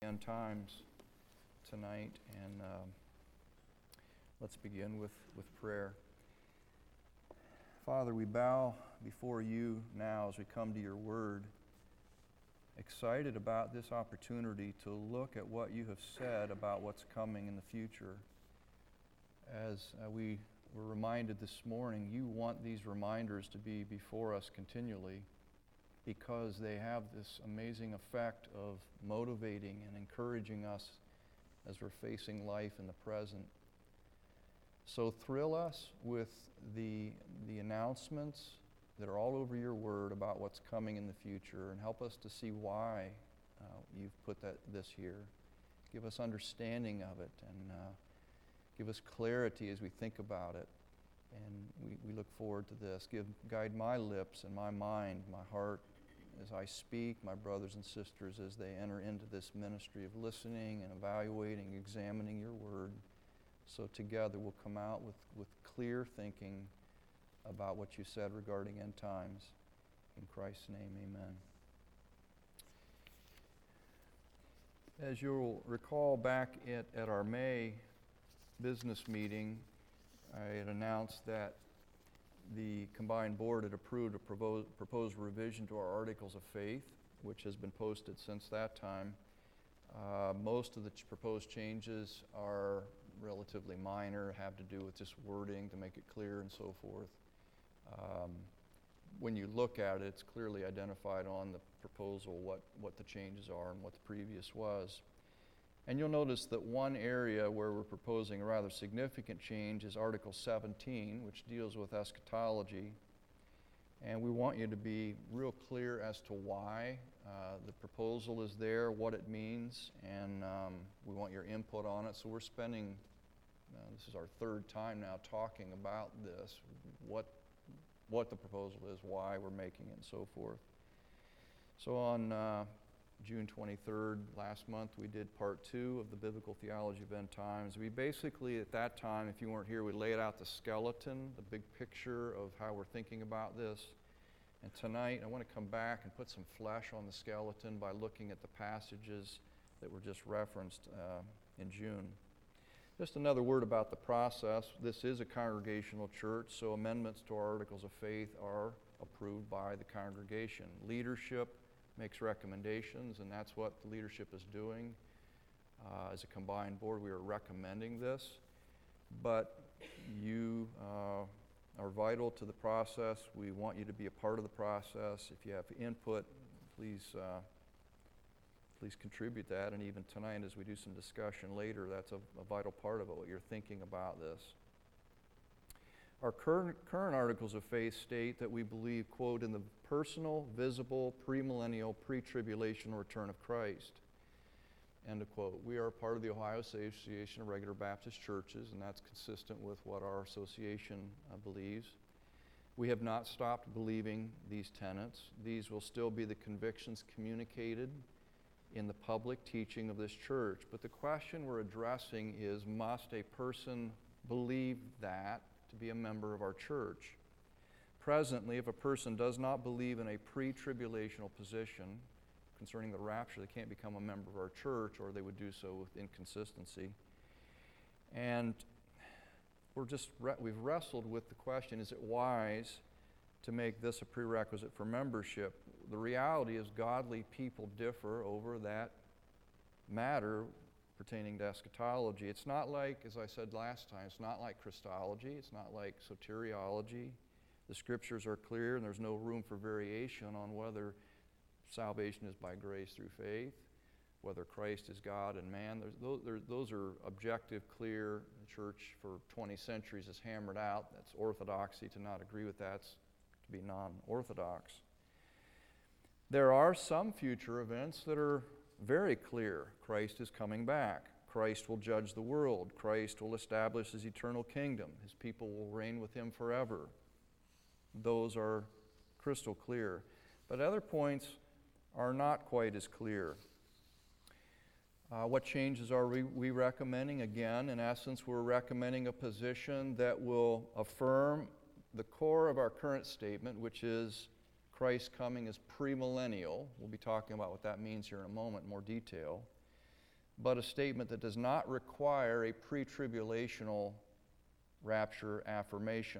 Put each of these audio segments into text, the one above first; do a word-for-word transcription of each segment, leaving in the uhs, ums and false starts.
End times tonight, and um, let's begin with, with prayer. Father, we bow before you now as we come to your word, excited about this opportunity to look at what you have said about what's coming in the future. As uh, we were reminded this morning, you want these reminders to be before us continually, because they have this amazing effect of motivating and encouraging us as we're facing life in the present. So thrill us with the, the announcements that are all over your word about what's coming in the future, and help us to see why uh, you've put that this here. Give us understanding of it, and uh, give us clarity as we think about it. And we, we look forward to this. Give, guide my lips and my mind, my heart, as I speak, my brothers and sisters, as they enter into this ministry of listening and evaluating, examining your word. So together we'll come out with, with clear thinking about what you said regarding end times. In Christ's name, amen. As you'll recall, back at, at our May business meeting, I had announced that the combined board had approved a proposed, proposed revision to our Articles of Faith, which has been posted since that time. Uh, most of the ch- proposed changes are relatively minor, have to do with just wording to make it clear and so forth. Um, when you look at it, it's clearly identified on the proposal what, what the changes are and what the previous was. And you'll notice that one area where we're proposing a rather significant change is Article seventeen, which deals with eschatology. And we want you to be real clear as to why uh, the proposal is there, what it means, and um, we want your input on it. So we're spending, uh, this is our third time now talking about this, what, what the proposal is, why we're making it, and so forth. So on uh, June twenty-third, last month, we did part two of the Biblical Theology of End Times. We basically, at that time, if you weren't here, we laid out the skeleton, the big picture of how we're thinking about this. And tonight, I want to come back and put some flesh on the skeleton by looking at the passages that were just referenced uh, in June. Just another word about the process. This is a congregational church, so amendments to our Articles of Faith are approved by the congregation. Leadership makes recommendations, and that's what the leadership is doing. Uh, as a combined board, we are recommending this, but you uh, are vital to the process. We want you to be a part of the process. If you have input, please uh, please contribute that, and even tonight as we do some discussion later, that's a, a vital part of it, what you're thinking about this. Our current, current Articles of Faith state that we believe, quote, in the personal, visible, premillennial, pre-tribulation return of Christ, end of quote. We are part of the Ohio Association of Regular Baptist Churches, and that's consistent with what our association uh, believes. We have not stopped believing these tenets. These will still be the convictions communicated in the public teaching of this church. But the question we're addressing is, must a person believe that to be a member of our church? Presently, if a person does not believe in a pre-tribulational position concerning the rapture, they can't become a member of our church, or they would do so with inconsistency. And we're just re- we've wrestled with the question, is it wise to make this a prerequisite for membership? The reality is godly people differ over that matter pertaining to eschatology. It's not like, as I said last time, it's not like Christology, it's not like soteriology. The scriptures are clear, and there's no room for variation on whether salvation is by grace through faith, whether Christ is God and man. There's, those, there, those are objective, clear. The church for twenty centuries has hammered out. That's orthodoxy. To not agree with that's to be non-orthodox. There are some future events that are very clear. Christ is coming back. Christ will judge the world. Christ will establish his eternal kingdom. His people will reign with him forever. Those are crystal clear. But other points are not quite as clear. Uh, what changes are we, we recommending? Again, in essence, we're recommending a position that will affirm the core of our current statement, which is Christ's coming is premillennial. We'll be talking about what that means here in a moment in more detail. but a statement that does not require a pre-tribulational rapture affirmation.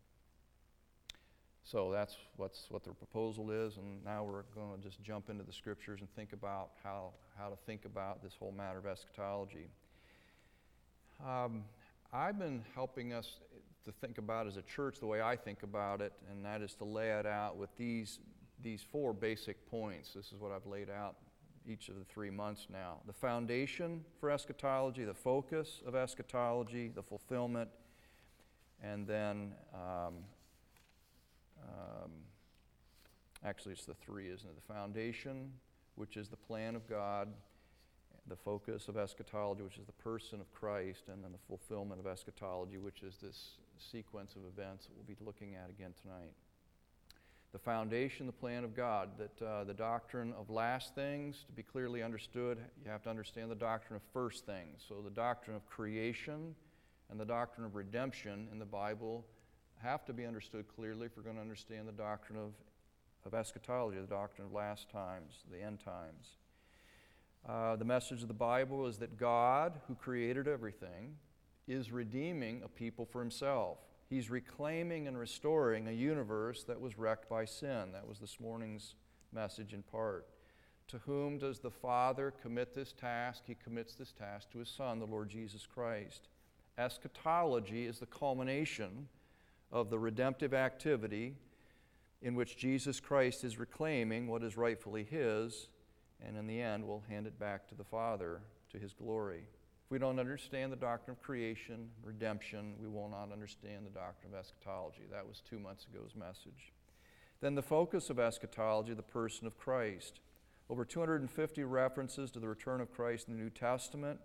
So that's what's what the proposal is, and now we're going to just jump into the scriptures and think about how, how to think about this whole matter of eschatology. Um, I've been helping us to think about as a church the way I think about it, and that is to lay it out with these, these four basic points. This is what I've laid out each of the three months now. The foundation for eschatology, the focus of eschatology, the fulfillment, and then um, um, actually it's the three, isn't it? The foundation, which is the plan of God, the focus of eschatology, which is the person of Christ, and then the fulfillment of eschatology, which is this sequence of events that we'll be looking at again tonight. The foundation, the plan of God, that uh, the doctrine of last things, to be clearly understood, you have to understand the doctrine of first things. So the doctrine of creation and the doctrine of redemption in the Bible have to be understood clearly if we're going to understand the doctrine of, of eschatology, the doctrine of last times, the end times. Uh, the message of the Bible is that God, who created everything, is redeeming a people for himself. He's reclaiming and restoring a universe that was wrecked by sin. That was this morning's message in part. To whom does the Father commit this task? He commits this task to his Son, the Lord Jesus Christ. Eschatology is the culmination of the redemptive activity in which Jesus Christ is reclaiming what is rightfully his, and in the end will hand it back to the Father, to his glory. If we don't understand the doctrine of creation, redemption, we will not understand the doctrine of eschatology. That was two months ago's message. Then the focus of eschatology, the person of Christ. Over two hundred fifty references to the return of Christ in the New Testament,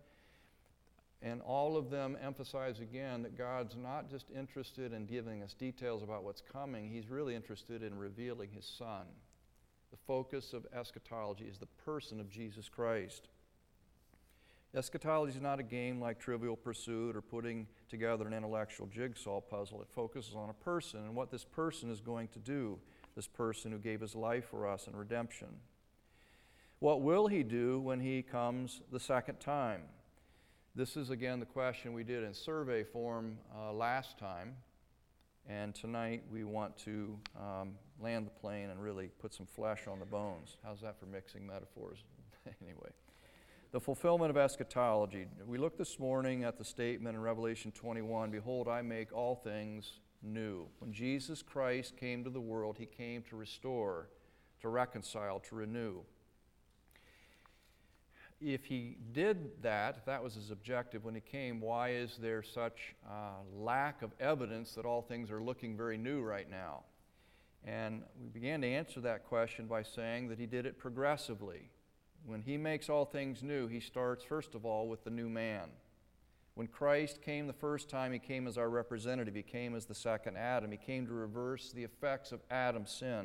and all of them emphasize again that God's not just interested in giving us details about what's coming, he's really interested in revealing his Son. The focus of eschatology is the person of Jesus Christ. Eschatology is not a game like Trivial Pursuit or putting together an intellectual jigsaw puzzle. It focuses on a person and what this person is going to do, this person who gave his life for us in redemption. What will he do when he comes the second time? This is again the question we did in survey form uh, last time, and tonight we want to um, land the plane and really put some flesh on the bones. How's that for mixing metaphors? Anyway. The fulfillment of eschatology. We looked this morning at the statement in Revelation twenty-one, "Behold, I make all things new." When Jesus Christ came to the world, he came to restore, to reconcile, to renew. If he did that, if that was his objective when he came, why is there such uh, lack of evidence that all things are looking very new right now? And we began to answer that question by saying that he did it progressively. When he makes all things new, he starts, first of all, with the new man. When Christ came the first time, he came as our representative. He came as the second Adam. He came to reverse the effects of Adam's sin.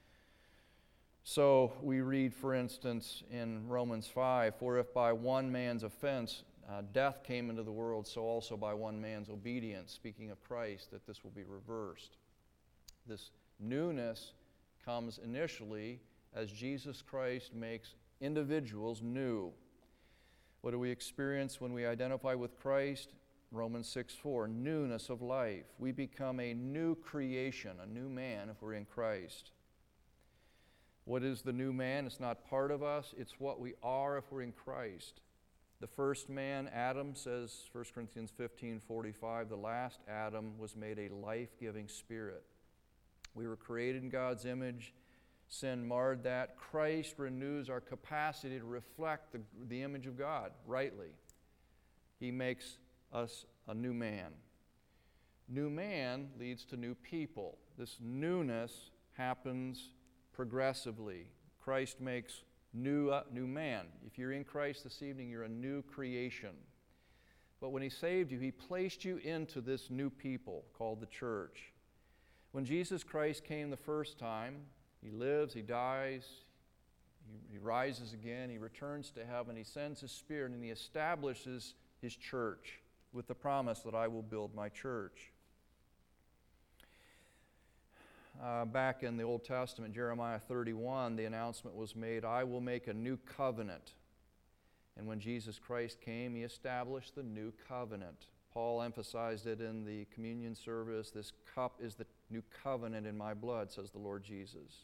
So we read, for instance, in Romans five, "For if by one man's offense uh, death came into the world, so also by one man's obedience," speaking of Christ, that this will be reversed. This newness comes initially as Jesus Christ makes individuals new. What do we experience when we identify with Christ? Romans six four, newness of life. We become a new creation, a new man if we're in Christ. What is the new man? It's not part of us, it's what we are if we're in Christ. The first man, Adam, says First Corinthians fifteen forty-five, the last Adam was made a life-giving spirit. We were created in God's image. Sin marred that. Christ renews our capacity to reflect the, the image of God rightly. He makes us a new man. New man leads to new people. This newness happens progressively. Christ makes new, uh, new man. If you're in Christ this evening, you're a new creation. But when he saved you, he placed you into this new people called the church. When Jesus Christ came the first time, he lives, he dies, he, he rises again, he returns to heaven, he sends his Spirit, and he establishes his church with the promise that I will build my church. Uh, back in the Old Testament, Jeremiah thirty-one, the announcement was made, "I will make a new covenant." And when Jesus Christ came, he established the new covenant. Paul emphasized it in the communion service. This cup is the new covenant in my blood, says the Lord Jesus.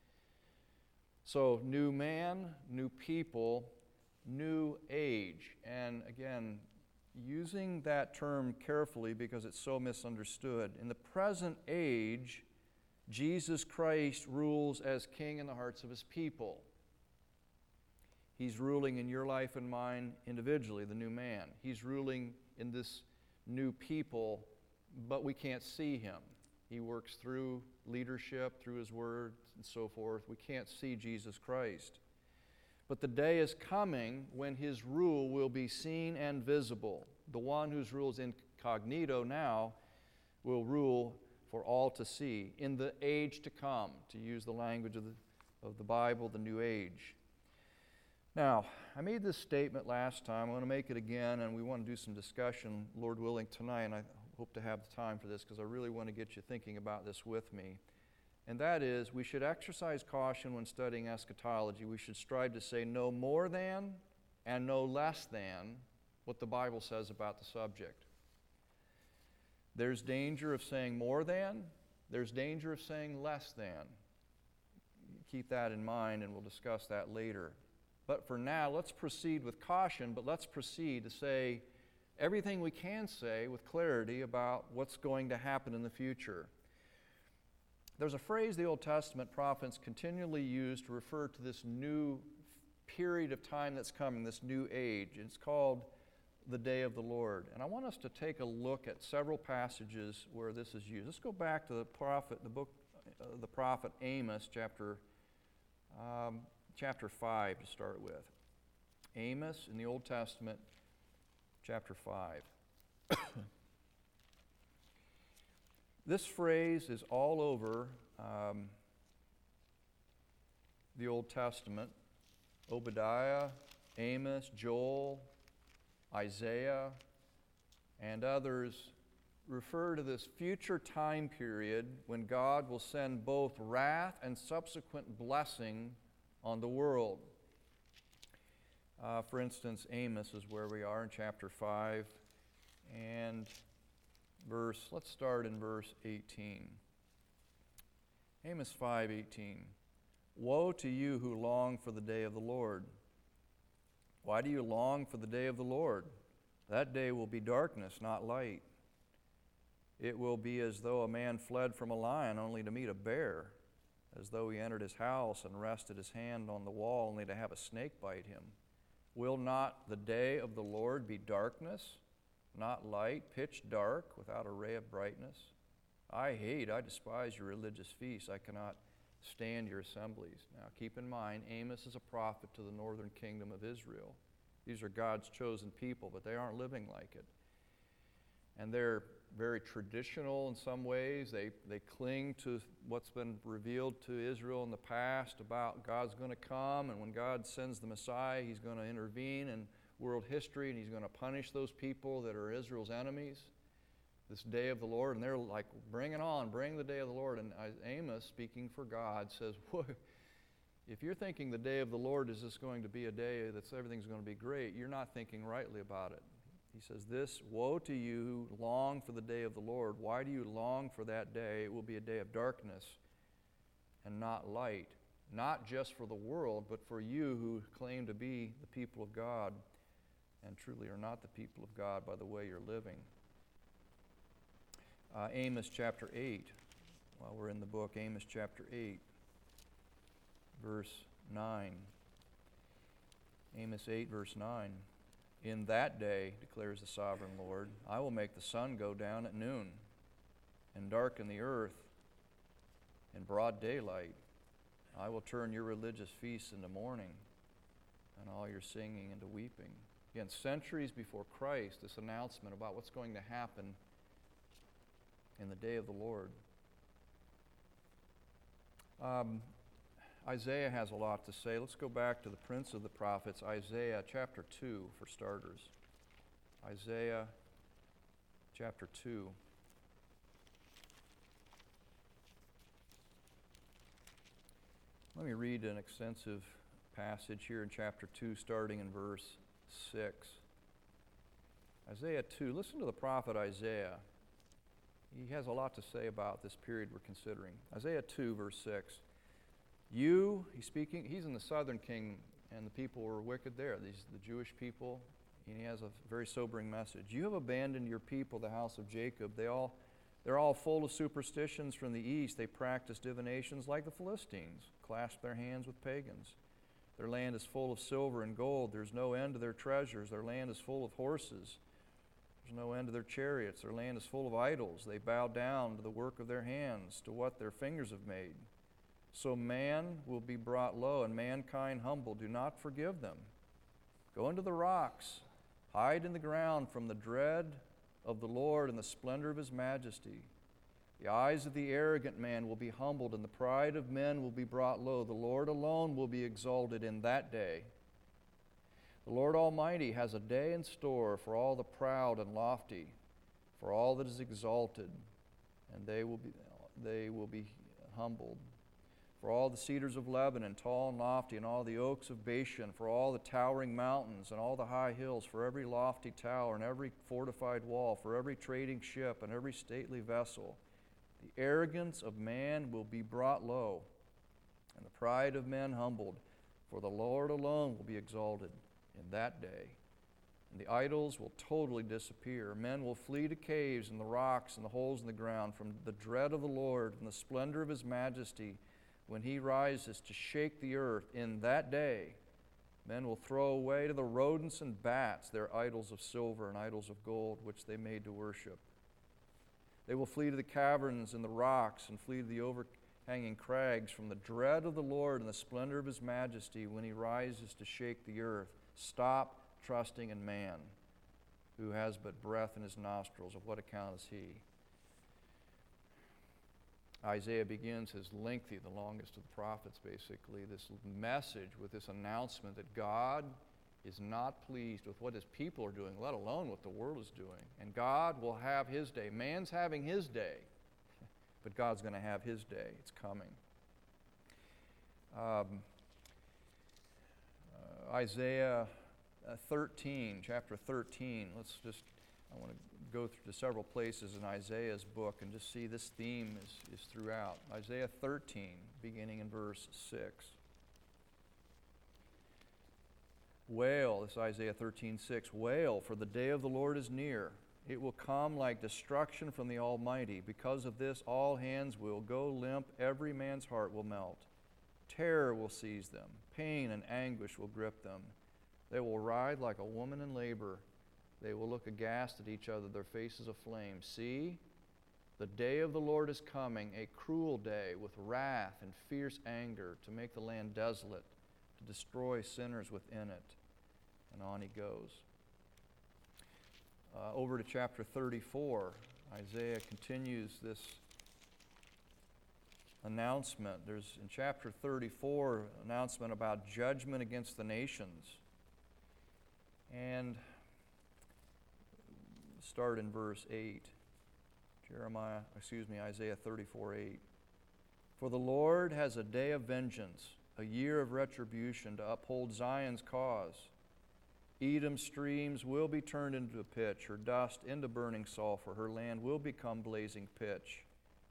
So, new man, new people, new age. And again, using that term carefully because it's so misunderstood. In the present age, Jesus Christ rules as king in the hearts of his people. He's ruling in your life and mine individually, the new man. He's ruling in this new people, but we can't see him. He works through leadership, through his word, and so forth. We can't see Jesus Christ. But the day is coming when his rule will be seen and visible. The one whose rule is incognito now will rule for all to see in the age to come, to use the language of the, of the Bible, the new age. Now, I made this statement last time. I want to make it again, and we want to do some discussion, Lord willing, tonight, and I hope to have the time for this because I really want to get you thinking about this with me. And that is, we should exercise caution when studying eschatology. We should strive to say no more than and no less than what the Bible says about the subject. There's danger of saying more than. There's danger of saying less than. Keep that in mind, and we'll discuss that later. But for now, let's proceed with caution, but let's proceed to say everything we can say with clarity about what's going to happen in the future. There's a phrase the Old Testament prophets continually use to refer to this new period of time that's coming, this new age. It's called the day of the Lord. And I want us to take a look at several passages where this is used. Let's go back to the prophet, the book, uh, the prophet Amos, chapter um, chapter five to start with. Amos in the Old Testament, chapter five. This phrase is all over um, the Old Testament. Obadiah, Amos, Joel, Isaiah, and others refer to this future time period when God will send both wrath and subsequent blessing on the world. Uh, for instance, Amos is where we are in chapter five, and verse, let's start in verse eighteen. Amos five eighteen. Woe to you who long for the day of the Lord. Why do you long for the day of the Lord? That day will be darkness, not light. It will be as though a man fled from a lion only to meet a bear, as though he entered his house and rested his hand on the wall only to have a snake bite him. Will not the day of the Lord be darkness, not light, pitch dark, without a ray of brightness? I hate, I despise your religious feasts. I cannot stand your assemblies. Now keep in mind, Amos is a prophet to the northern kingdom of Israel. These are God's chosen people, but they aren't living like it. And they're very traditional in some ways. They, they cling to what's been revealed to Israel in the past about God's going to come, and when God sends the Messiah, he's going to intervene in world history, and he's going to punish those people that are Israel's enemies. This day of the Lord, and they're like, bring it on, bring the day of the Lord. And Amos, speaking for God, says, if you're thinking the day of the Lord is just going to be a day that's everything's going to be great, you're not thinking rightly about it. He says this, woe to you who long for the day of the Lord. Why do you long for that day? It will be a day of darkness and not light, not just for the world, but for you who claim to be the people of God and truly are not the people of God by the way you're living. Uh, Amos chapter eight, while we're in the book, Amos chapter eight, verse nine. Amos eight, verse nine. In that day, declares the sovereign Lord, I will make the sun go down at noon and darken the earth in broad daylight. I will turn your religious feasts into mourning and all your singing into weeping. Again, centuries before Christ, this announcement about what's going to happen in the day of the Lord. Um, Isaiah has a lot to say. Let's go back to the Prince of the Prophets, Isaiah chapter two, for starters. Isaiah chapter two. Let me read an extensive passage here in chapter two, starting in verse six. Isaiah two. Listen to the prophet Isaiah. He has a lot to say about this period we're considering. Isaiah two, verse six. You, he's speaking, he's in the southern kingdom, and the people were wicked there. These the Jewish people. And he has a very sobering message. You have abandoned your people, the house of Jacob. They all, they're all full of superstitions from the east. They practice divinations like the Philistines, clasp their hands with pagans. Their land is full of silver and gold. There's no end to their treasures. Their land is full of horses. There's no end to their chariots. Their land is full of idols. They bow down to the work of their hands, to what their fingers have made. So man will be brought low, and mankind humble. Do not forgive them. Go into the rocks. Hide in the ground from the dread of the Lord and the splendor of His majesty. The eyes of the arrogant man will be humbled, and the pride of men will be brought low. The Lord alone will be exalted in that day. The Lord Almighty has a day in store for all the proud and lofty, for all that is exalted, and they will be, they will be humbled. For all the cedars of Lebanon, tall and lofty, and all the oaks of Bashan, for all the towering mountains and all the high hills, for every lofty tower and every fortified wall, for every trading ship and every stately vessel. The arrogance of man will be brought low, and the pride of men humbled, for the Lord alone will be exalted in that day. And the idols will totally disappear. Men will flee to caves and the rocks and the holes in the ground from the dread of the Lord and the splendor of His majesty. When He rises to shake the earth in that day, men will throw away to the rodents and bats their idols of silver and idols of gold, which they made to worship. They will flee to the caverns and the rocks and flee to the overhanging crags from the dread of the Lord and the splendor of His majesty when He rises to shake the earth. Stop trusting in man, who has but breath in his nostrils. Of what account is he? Isaiah begins his lengthy, the longest of the prophets, basically, this message with this announcement that God is not pleased with what His people are doing, let alone what the world is doing. And God will have His day. Man's having his day, but God's going to have His day. It's coming. Um, uh, Isaiah uh, thirteen, chapter thirteen. Let's just, I want to go through to several places in Isaiah's book and just see this theme is, is throughout. Isaiah thirteen, beginning in verse six. Wail, this is Isaiah thirteen six. Wail, for the day of the Lord is near. It will come like destruction from the Almighty. Because of this, all hands will go limp, every man's heart will melt. Terror will seize them, pain and anguish will grip them. They will writhe like a woman in labor. They will look aghast at each other, their faces aflame. See, the day of the Lord is coming, a cruel day with wrath and fierce anger to make the land desolate, to destroy sinners within it. And on he goes. Uh, over to chapter thirty-four, Isaiah continues this announcement. There's in chapter thirty-four announcement about judgment against the nations. And start in verse eight. Jeremiah, excuse me, Isaiah thirty-four eight. For the Lord has a day of vengeance, a year of retribution to uphold Zion's cause. Edom's streams will be turned into a pitch, her dust into burning sulfur. Her land will become blazing pitch.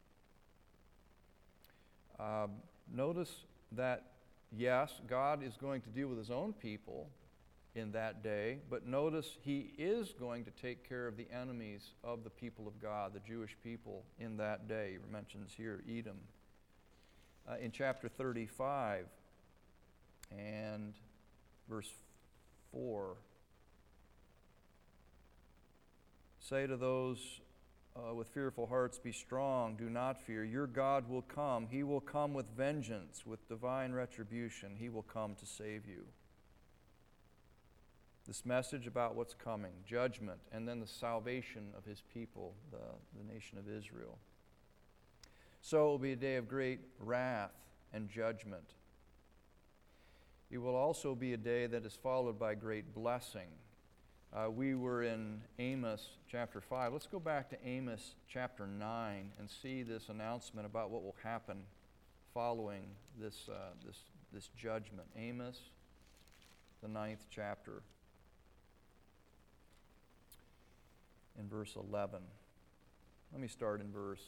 Uh, notice that, yes, God is going to deal with His own people in that day, but notice He is going to take care of the enemies of the people of God, the Jewish people, in that day. He mentions here Edom. Uh, in chapter thirty-five and verse four, say to those uh, with fearful hearts, be strong, do not fear. Your God will come. He will come with vengeance, with divine retribution. He will come to save you. This message about what's coming, judgment, and then the salvation of His people, the, the nation of Israel. So it will be a day of great wrath and judgment. It will also be a day that is followed by great blessing. Uh, we were in Amos chapter five. Let's go back to Amos chapter nine and see this announcement about what will happen following this, uh, this, this judgment. Amos, the ninth chapter. in verse eleven. Let me start in verse,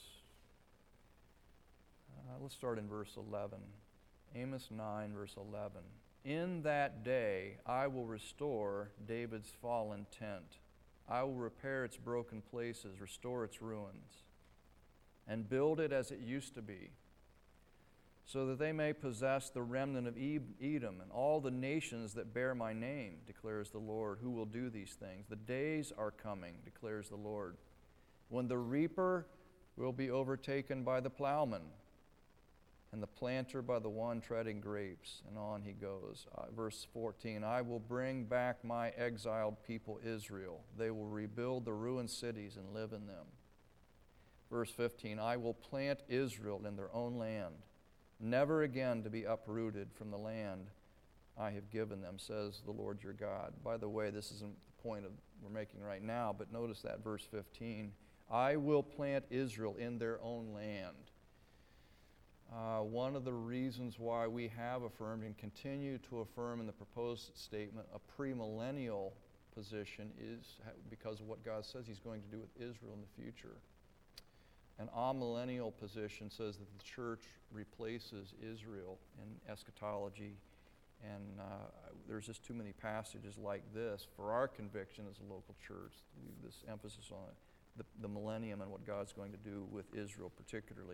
uh, let's start in verse eleven. Amos nine, verse eleven. In that day I will restore David's fallen tent. I will repair its broken places, restore its ruins, and build it as it used to be, so that they may possess the remnant of Edom and all the nations that bear my name, declares the Lord, who will do these things. The days are coming, declares the Lord, when the reaper will be overtaken by the plowman, and the planter by the one treading grapes. And on he goes. Uh, verse fourteen, I will bring back my exiled people Israel. They will rebuild the ruined cities and live in them. Verse fifteen, I will plant Israel in their own land, never again to be uprooted from the land I have given them, says the Lord your God. By the way, this isn't the point of we're making right now, but notice that verse fifteen, I will plant Israel in their own land. Uh, one of the reasons why we have affirmed and continue to affirm in the proposed statement a premillennial position is because of what God says He's going to do with Israel in the future. An amillennial position says that the church replaces Israel in eschatology, and uh, there's just too many passages like this for our conviction as a local church. This emphasis on the, the millennium and what God's going to do with Israel particularly.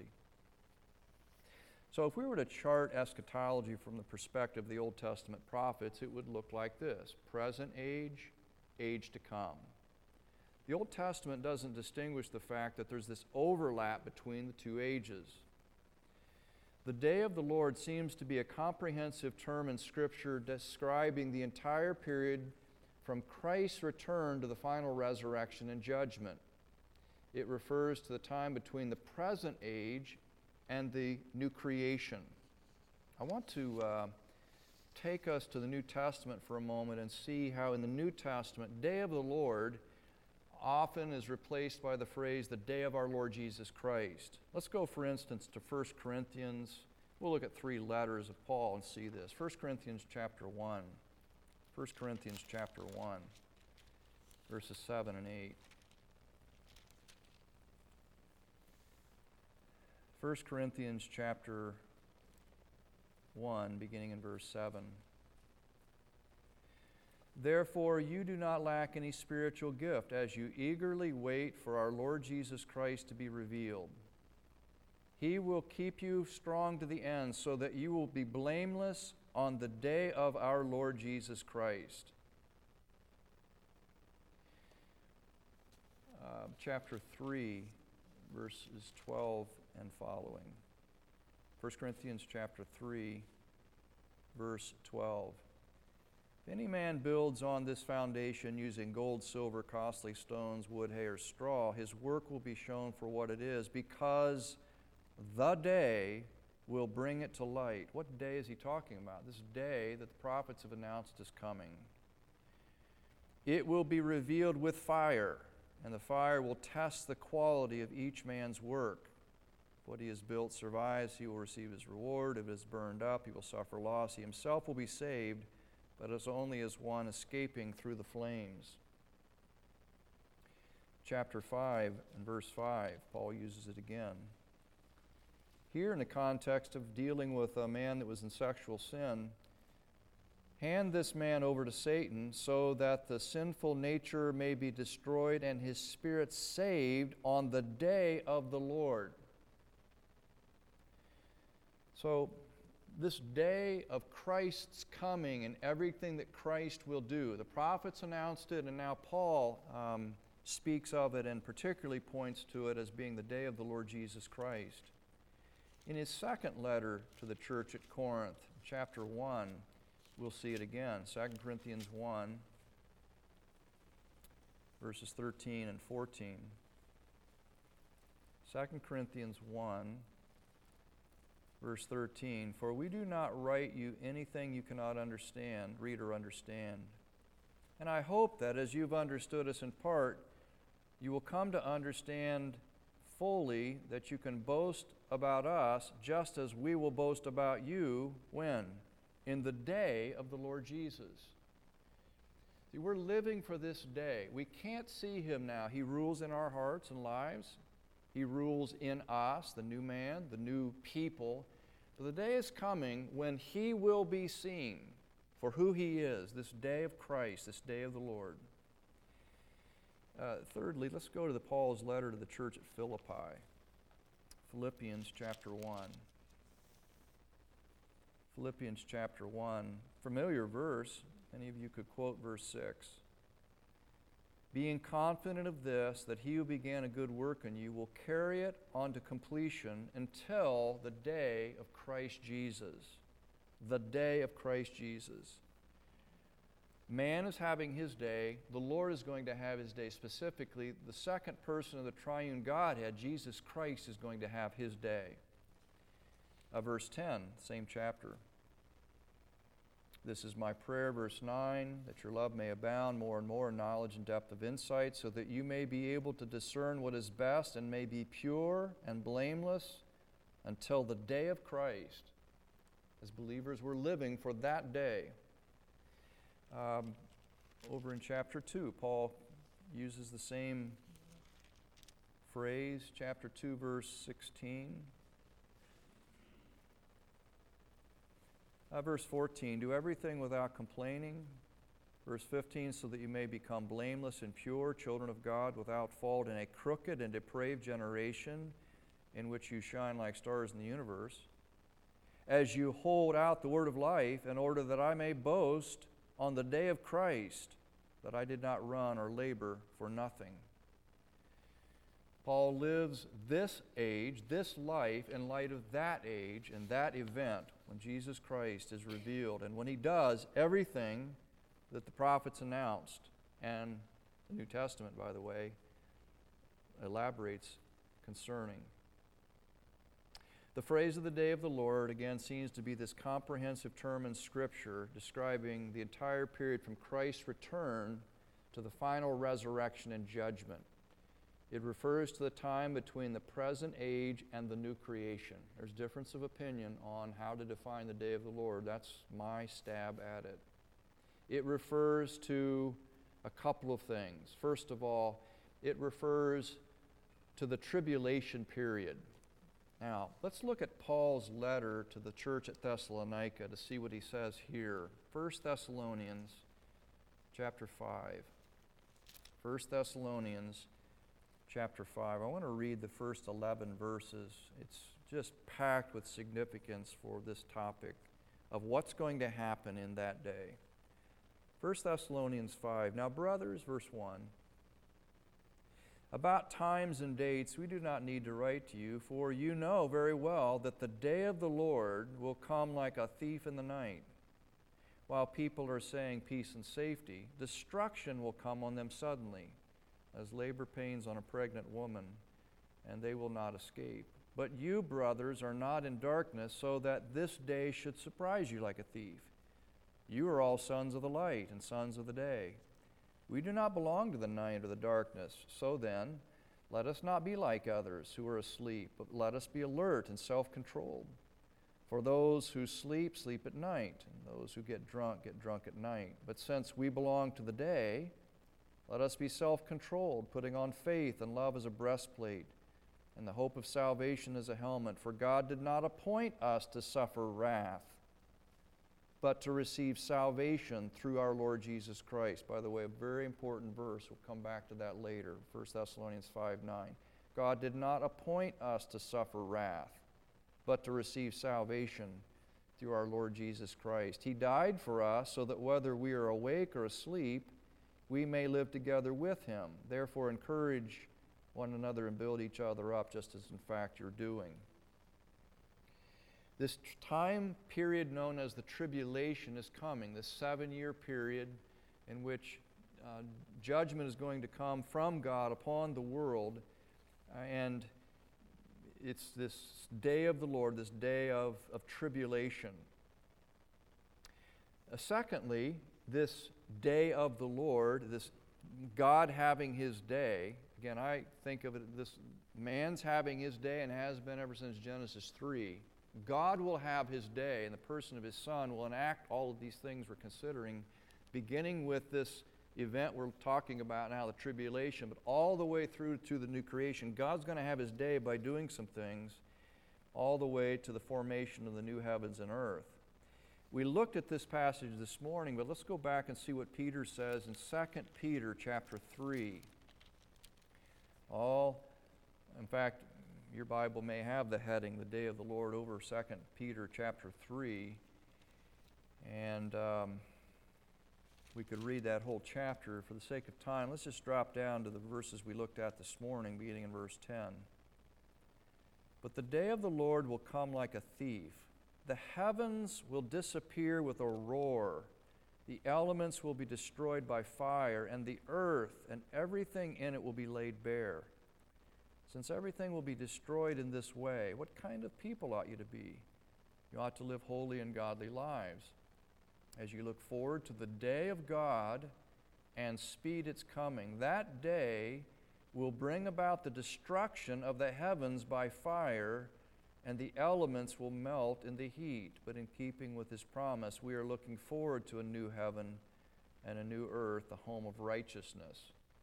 So if we were to chart eschatology from the perspective of the Old Testament prophets, it would look like this: present age, age to come. The Old Testament doesn't distinguish the fact that there's this overlap between the two ages. The day of the Lord seems to be a comprehensive term in Scripture describing the entire period from Christ's return to the final resurrection and judgment. It refers to the time between the present age and the new creation. I want to uh, take us to the New Testament for a moment and see how in the New Testament, day of the Lord often is replaced by the phrase, the day of our Lord Jesus Christ. Let's go, for instance, to First Corinthians. We'll look at three letters of Paul and see this. First Corinthians chapter one. First Corinthians chapter one, verses seven and eight. First Corinthians chapter one, beginning in verse seven. Therefore you do not lack any spiritual gift, as you eagerly wait for our Lord Jesus Christ to be revealed. He will keep you strong to the end, so that you will be blameless on the day of our Lord Jesus Christ. Uh, chapter three, verses twelve and following. First Corinthians chapter three, verse twelve. If any man builds on this foundation using gold, silver, costly stones, wood, hay, or straw, his work will be shown for what it is, because the day will bring it to light. What day is he talking about? This day that the prophets have announced is coming. It will be revealed with fire, and the fire will test the quality of each man's work. If what he has built survives, he will receive his reward. If it is burned up, he will suffer loss. He himself will be saved, but as only as one escaping through the flames. Chapter five and verse five, Paul uses it again. Here, in the context of dealing with a man that was in sexual sin, hand this man over to Satan so that the sinful nature may be destroyed and his spirit saved on the day of the Lord. So, this day of Christ's coming and everything that Christ will do. The prophets announced it, and now Paul um, speaks of it and particularly points to it as being the day of the Lord Jesus Christ. In his second letter to the church at Corinth, chapter one, we'll see it again. Second Corinthians one, verses thirteen and fourteen. Second Corinthians one, verse thirteen, for we do not write you anything you cannot understand, read or understand. And I hope that as you've understood us in part, you will come to understand fully that you can boast about us just as we will boast about you when? In the day of the Lord Jesus. See, we're living for this day. We can't see him now. He rules in our hearts and lives. He rules in us, the new man, the new people. But the day is coming when he will be seen for who he is, this day of Christ, this day of the Lord. Uh, thirdly, let's go to the Paul's letter to the church at Philippi. Philippians chapter one. Philippians chapter one. Familiar verse. Many of you could quote verse six. Being confident of this, that he who began a good work in you will carry it on to completion until the day of Christ Jesus. The day of Christ Jesus. Man is having his day. The Lord is going to have his day. Specifically, the second person of the triune Godhead, Jesus Christ, is going to have his day. Uh, verse ten, same chapter. This is my prayer, verse nine, that your love may abound more and more in knowledge and depth of insight, so that you may be able to discern what is best and may be pure and blameless until the day of Christ. As believers, we're living for that day. Um, over in chapter two, Paul uses the same phrase, chapter two, verse sixteen. Uh, verse fourteen, do everything without complaining. Verse fifteen, so that you may become blameless and pure, children of God, without fault in a crooked and depraved generation, in which you shine like stars in the universe, as you hold out the word of life, in order that I may boast on the day of Christ, that I did not run or labor for nothing. Paul lives this age, this life, in light of that age and that event when Jesus Christ is revealed. And when he does everything that the prophets announced, and the New Testament, by the way, elaborates concerning. The phrase of the day of the Lord, again, seems to be this comprehensive term in Scripture describing the entire period from Christ's return to the final resurrection and judgment. It refers to the time between the present age and the new creation. There's difference of opinion on how to define the day of the Lord. That's my stab at it. It refers to a couple of things. First of all, it refers to the tribulation period. Now, let's look at Paul's letter to the church at Thessalonica to see what he says here. First Thessalonians chapter five. First Thessalonians chapter five. I want to read the first eleven verses. It's just packed with significance for this topic of what's going to happen in that day. First Thessalonians five. Now, brothers, verse one. About times and dates we do not need to write to you, for you know very well that the day of the Lord will come like a thief in the night. While people are saying peace and safety, destruction will come on them suddenly, as labor pains on a pregnant woman, and they will not escape. But you, brothers, are not in darkness, so that this day should surprise you like a thief. You are all sons of the light and sons of the day. We do not belong to the night or the darkness. So then, let us not be like others who are asleep, but let us be alert and self-controlled. For those who sleep, sleep at night, and those who get drunk, get drunk at night. But since we belong to the day, let us be self-controlled, putting on faith and love as a breastplate, and the hope of salvation as a helmet. For God did not appoint us to suffer wrath, but to receive salvation through our Lord Jesus Christ. By the way, a very important verse. We'll come back to that later. First Thessalonians five nine. God did not appoint us to suffer wrath, but to receive salvation through our Lord Jesus Christ. He died for us so that whether we are awake or asleep, we may live together with him. Therefore, encourage one another and build each other up, just as in fact you're doing. This time period known as the tribulation is coming, this seven-year period in which uh, judgment is going to come from God upon the world, uh, and it's this day of the Lord, this day of, of tribulation. Uh, secondly, this day of the Lord, this God having his day, again, I think of it, this man's having his day and has been ever since Genesis three. God will have his day, and the person of his Son will enact all of these things we're considering, beginning with this event we're talking about now, the tribulation, but all the way through to the new creation, God's going to have His day by doing some things all the way to the formation of the new heavens and earth. We looked at this passage this morning, but let's go back and see what Peter says in Second Peter chapter three. All, in fact, your Bible may have the heading, the day of the Lord, over Second Peter chapter three. And um, we could read that whole chapter. For the sake of time, let's just drop down to the verses we looked at this morning, beginning in verse ten. But the day of the Lord will come like a thief. The heavens will disappear with a roar. The elements will be destroyed by fire, and the earth and everything in it will be laid bare. Since everything will be destroyed in this way, what kind of people ought you to be? You ought to live holy and godly lives, as you look forward to the day of God and speed its coming. That day will bring about the destruction of the heavens by fire, and the elements will melt in the heat. But in keeping with His promise, we are looking forward to a new heaven and a new earth, the home of righteousness.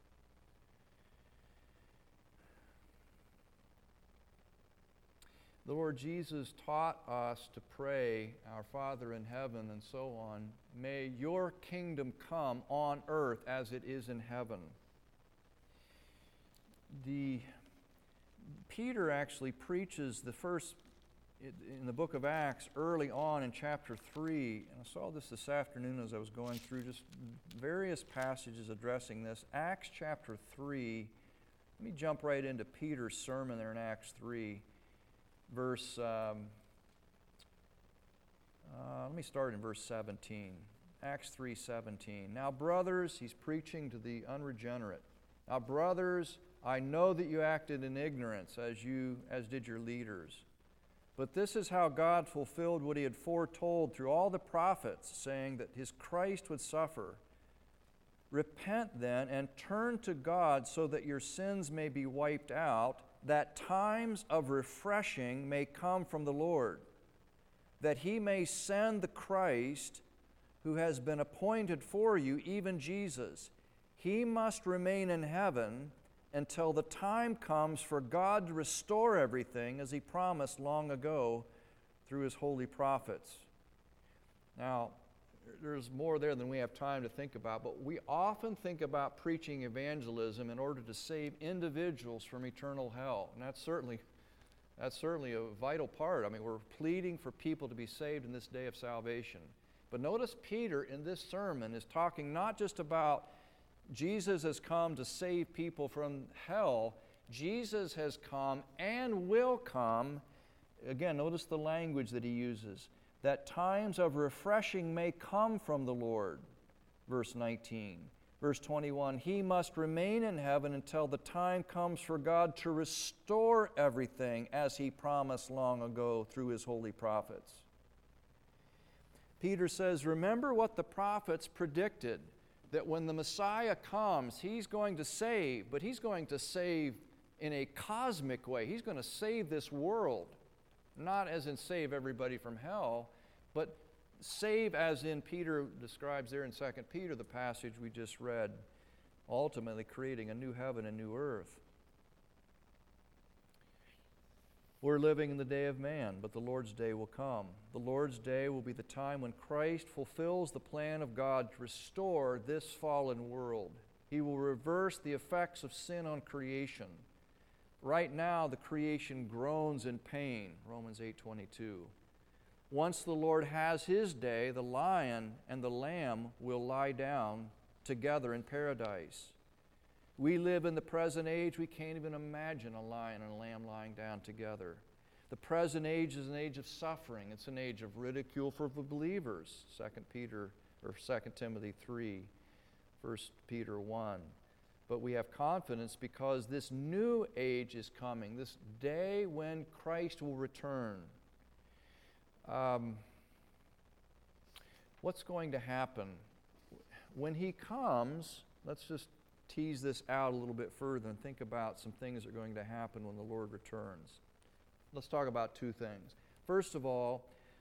The Lord Jesus taught us to pray, Our Father in heaven, and so on. May your kingdom come on earth as it is in heaven. The, Peter actually preaches the first, in the book of Acts, early on in chapter three, and I saw this this afternoon as I was going through just various passages addressing this. Acts chapter three, let me jump right into Peter's sermon there in Acts three. Verse, um, uh, let me start in verse seventeen. Acts three seventeen. Now, brothers, he's preaching to the unregenerate. Now, brothers, I know that you acted in ignorance, as you as did your leaders. But this is how God fulfilled what He had foretold through all the prophets, saying that His Christ would suffer. Repent then and turn to God so that your sins may be wiped out, that times of refreshing may come from the Lord, that He may send the Christ who has been appointed for you, even Jesus. He must remain in heaven until the time comes for God to restore everything as He promised long ago through His holy prophets. Now, there's more there than we have time to think about, but we often think about preaching evangelism in order to save individuals from eternal hell. And that's certainly, that's certainly a vital part. I mean, we're pleading for people to be saved in this day of salvation. But notice Peter in this sermon is talking not just about Jesus has come to save people from hell. Jesus has come and will come. Again, notice the language that he uses. That times of refreshing may come from the Lord. Verse nineteen. Verse twenty-one, He must remain in heaven until the time comes for God to restore everything as He promised long ago through His holy prophets. Peter says, remember what the prophets predicted, that when the Messiah comes, He's going to save, but He's going to save in a cosmic way. He's going to save this world. Not as in save everybody from hell, but save as in Peter describes there in Second Peter, the passage we just read, ultimately creating a new heaven and new earth. We're living in the day of man, but the Lord's day will come. The Lord's day will be the time when Christ fulfills the plan of God to restore this fallen world. He will reverse the effects of sin on creation. Right now, the creation groans in pain, Romans eight twenty-two. Once the Lord has His day, the lion and the lamb will lie down together in paradise. We live in the present age. We can't even imagine a lion and a lamb lying down together. The present age is an age of suffering. It's an age of ridicule for the believers, Second Peter or Second Timothy three, First Peter one. But we have confidence because this new age is coming, this day when Christ will return. Um, what's going to happen? When He comes, let's just tease this out a little bit further and think about some things that are going to happen when the Lord returns. Let's talk about two things. First of all,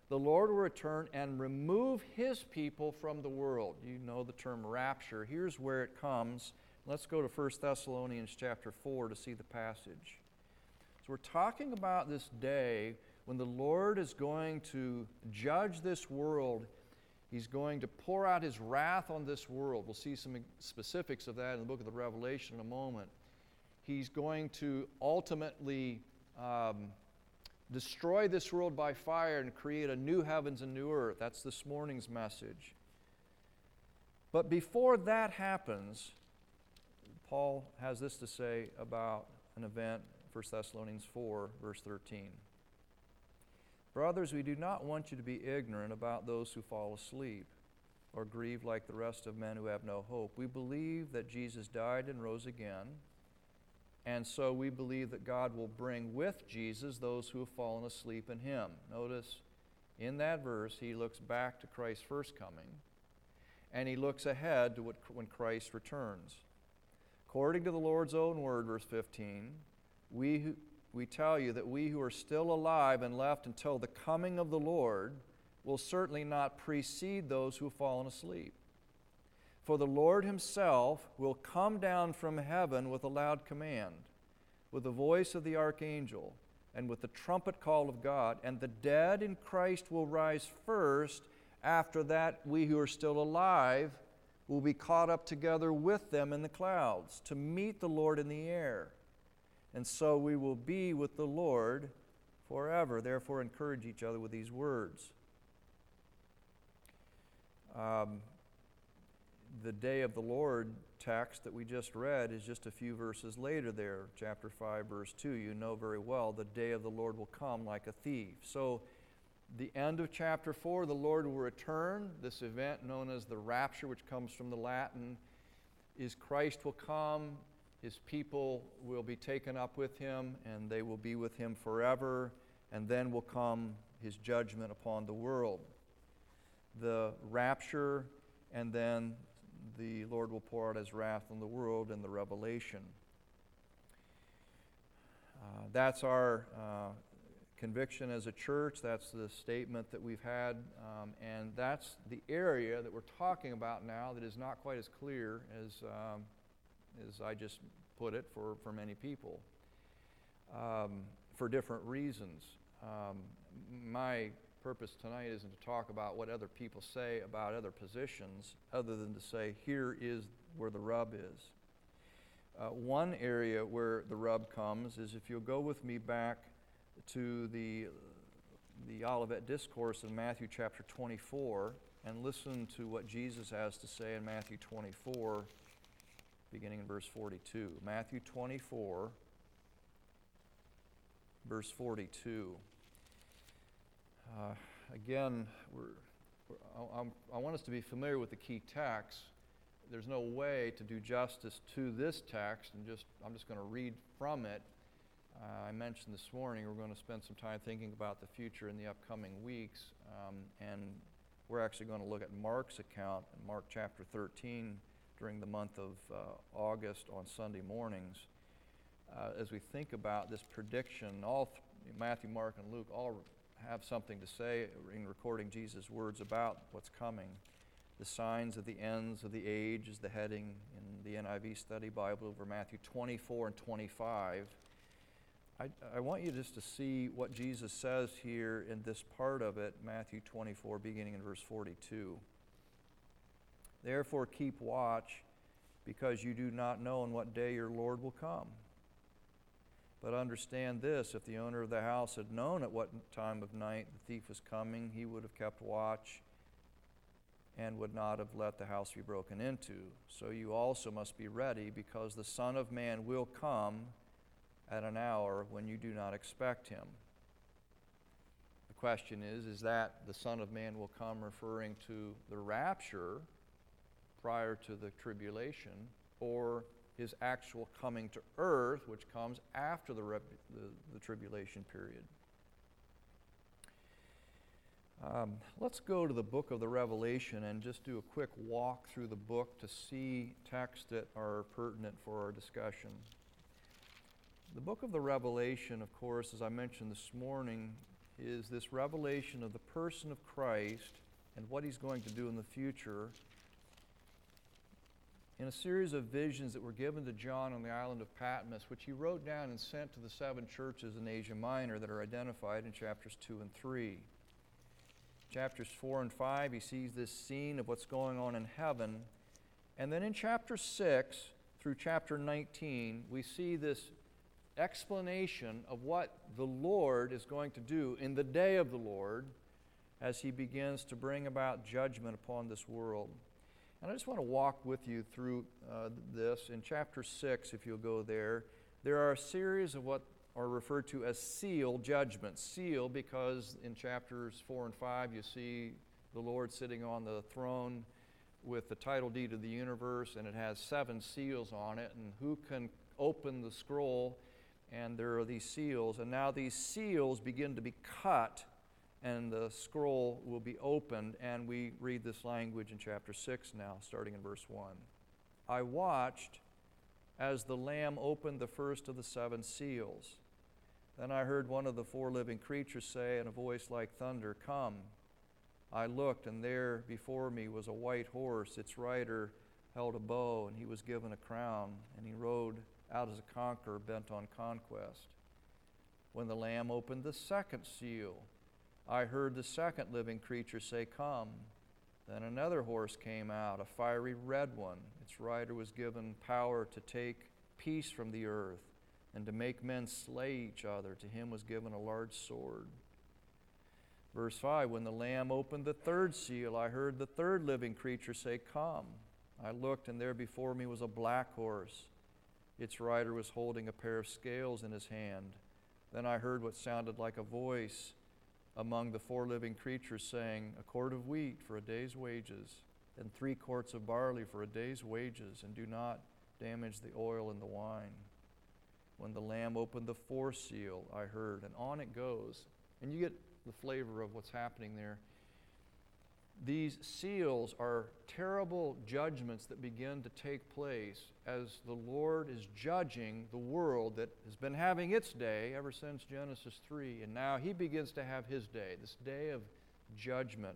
the Lord will return and remove his people from the world. You know the term rapture. Here's where it comes. Let's go to First Thessalonians chapter four to see the passage. So we're talking about this day when the Lord is going to judge this world. He's going to pour out his wrath on this world. We'll see some specifics of that in the book of the Revelation in a moment. He's going to ultimately um, destroy this world by fire and create a new heavens and new earth. That's this morning's message. But before that happens, Paul has this to say about an event, First Thessalonians four, verse thirteen. Brothers, we do not want you to be ignorant about those who fall asleep or grieve like the rest of men who have no hope. We believe that Jesus died and rose again, and so we believe that God will bring with Jesus those who have fallen asleep in him. Notice in that verse, he looks back to Christ's first coming, and he looks ahead to what, when Christ returns. According to the Lord's own word, verse fifteen, we who We tell you that we who are still alive and left until the coming of the Lord will certainly not precede those who have fallen asleep. For the Lord himself will come down from heaven with a loud command, with the voice of the archangel, and with the trumpet call of God, and the dead in Christ will rise first. After that, we who are still alive will be caught up together with them in the clouds to meet the Lord in the air. And so we will be with the Lord forever. Therefore, encourage each other with these words. Um, the day of the Lord text that we just read is just a few verses later there, chapter five, verse two. You know very well the day of the Lord will come like a thief. So the end of chapter four, the Lord will return. This event known as the rapture, which comes from the Latin, is Christ will come. His people will be taken up with him, and they will be with him forever, and then will come his judgment upon the world. The rapture, and then the Lord will pour out his wrath on the world in the Revelation. Uh, that's our uh, conviction as a church. That's the statement that we've had, um, and that's the area that we're talking about now that is not quite as clear as um, as I just put it for, for many people, um, for different reasons. Um, my purpose tonight isn't to talk about what other people say about other positions, other than to say, here is where the rub is. Uh, one area where the rub comes is if you'll go with me back to the, the Olivet Discourse in Matthew chapter twenty-four, and listen to what Jesus has to say in Matthew twenty-four, beginning in verse forty-two. Matthew twenty-four, verse forty-two. Uh, again, we're, we're, I, I want us to be familiar with the key text. There's no way to do justice to this text, and just I'm just going to read from it. Uh, I mentioned this morning we're going to spend some time thinking about the future in the upcoming weeks, um, and we're actually going to look at Mark's account in Mark chapter thirteen during the month of uh, August on Sunday mornings. Uh, as we think about this prediction, all th- Matthew, Mark, and Luke all have something to say in recording Jesus' words about what's coming. The signs of the ends of the age is the heading in the N I V Study Bible over Matthew twenty-four and twenty-five. I, I want you just to see what Jesus says here in this part of it, Matthew twenty-four, beginning in verse forty-two. Therefore keep watch, because you do not know on what day your Lord will come. But understand this, if the owner of the house had known at what time of night the thief was coming, he would have kept watch and would not have let the house be broken into. So you also must be ready, because the Son of Man will come at an hour when you do not expect him. The question is, is that the Son of Man will come referring to the rapture prior to the tribulation, or his actual coming to earth, which comes after the, rep- the, the tribulation period? Um, let's go to the book of the Revelation and just do a quick walk through the book to see texts that are pertinent for our discussion. The book of the Revelation, of course, as I mentioned this morning, is this revelation of the person of Christ and what he's going to do in the future in a series of visions that were given to John on the island of Patmos, which he wrote down and sent to the seven churches in Asia Minor that are identified in chapters two and three. Chapters four and five, he sees this scene of what's going on in heaven. And then in chapter six through chapter nineteen, we see this explanation of what the Lord is going to do in the day of the Lord as he begins to bring about judgment upon this world. And I just want to walk with you through uh, this. In chapter six, if you'll go there, there are a series of what are referred to as seal judgments. Seal because in chapters four and five you see the Lord sitting on the throne with the title deed of the universe, and it has seven seals on it, and who can open the scroll? And there are these seals, and now these seals begin to be cut, and the scroll will be opened, and we read this language in chapter six now, starting in verse one. I watched as the Lamb opened the first of the seven seals. Then I heard one of the four living creatures say in a voice like thunder, "Come." I looked, and there before me was a white horse. Its rider held a bow, and he was given a crown, and he rode out as a conqueror bent on conquest. When the Lamb opened the second seal, I heard the second living creature say, "Come." Then another horse came out, a fiery red one. Its rider was given power to take peace from the earth and to make men slay each other. To him was given a large sword. Verse five, when the Lamb opened the third seal, I heard the third living creature say, "Come." I looked, and there before me was a black horse. Its rider was holding a pair of scales in his hand. Then I heard what sounded like a voice among the four living creatures saying, "A quart of wheat for a day's wages, and three quarts of barley for a day's wages, and do not damage the oil and the wine." When the Lamb opened the fourth seal, I heard, and on it goes. And you get the flavor of what's happening there. These seals are terrible judgments that begin to take place as the Lord is judging the world that has been having its day ever since Genesis three, and now he begins to have his day, this day of judgment.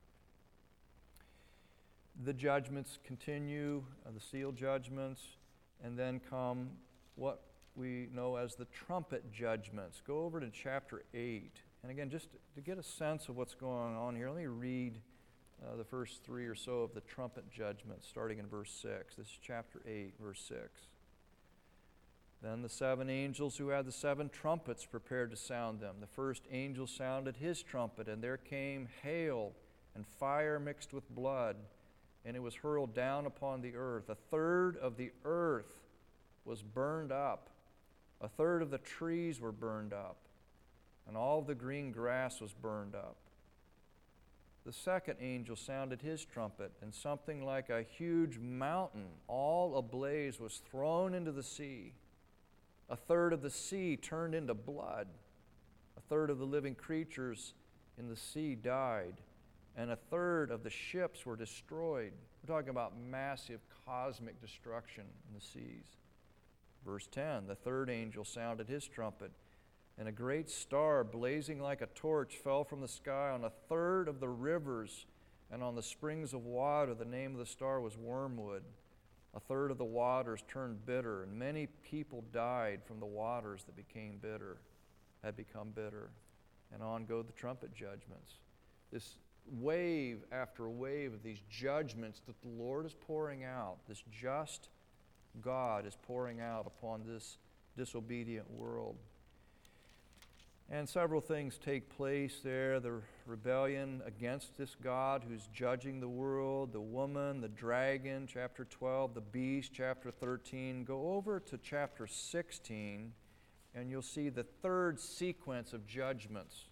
The judgments continue, uh, the seal judgments, and then come what we know as the trumpet judgments. Go over to chapter eight. And again, just to get a sense of what's going on here, let me read uh, the first three or so of the trumpet judgments, starting in verse six. This is chapter eight, verse six. Then the seven angels who had the seven trumpets prepared to sound them. The first angel sounded his trumpet, and there came hail and fire mixed with blood, and it was hurled down upon the earth. A third of the earth was burned up. A third of the trees were burned up, and all the green grass was burned up. The second angel sounded his trumpet, and something like a huge mountain, all ablaze, was thrown into the sea. A third of the sea turned into blood. A third of the living creatures in the sea died, and a third of the ships were destroyed. We're talking about massive cosmic destruction in the seas. Verse ten, the third angel sounded his trumpet, and a great star blazing like a torch fell from the sky on a third of the rivers and on the springs of water. The name of the star was Wormwood. A third of the waters turned bitter, and many people died from the waters that became bitter, had become bitter. And on go the trumpet judgments. This wave after wave of these judgments that the Lord is pouring out, this just God is pouring out upon this disobedient world. And several things take place there. The rebellion against this God who's judging the world, the woman, the dragon, chapter twelve, the beast, chapter thirteen. Go over to chapter sixteen, and you'll see the third sequence of judgments,